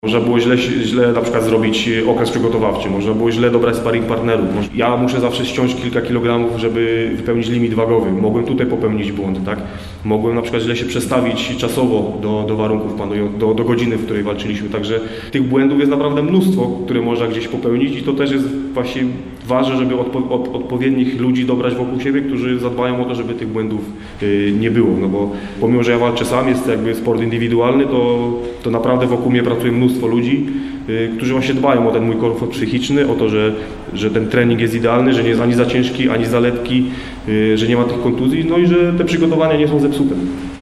Można było źle na przykład zrobić okres przygotowawczy, można było źle dobrać sparring partnerów. Ja muszę zawsze ściąć kilka kilogramów, żeby wypełnić limit wagowy. Mogłem tutaj popełnić błąd, tak? Mogłem na przykład źle się przestawić czasowo do warunków panujących, do godziny, w której walczyliśmy. Także tych błędów jest naprawdę mnóstwo, które można gdzieś popełnić i to też jest właśnie ważne, żeby odpowiednich ludzi dobrać wokół siebie, którzy zadbają o to, żeby tych błędów nie było. No bo pomimo, że ja walczę sam, jest jakby sport indywidualny, to naprawdę wokół mnie pracuje mnóstwo ludzi, którzy właśnie dbają o ten mój komfort psychiczny, o to, że ten trening jest idealny, że nie jest ani za ciężki, ani za lekki, że nie ma tych kontuzji, no i że te przygotowania nie są zepsute.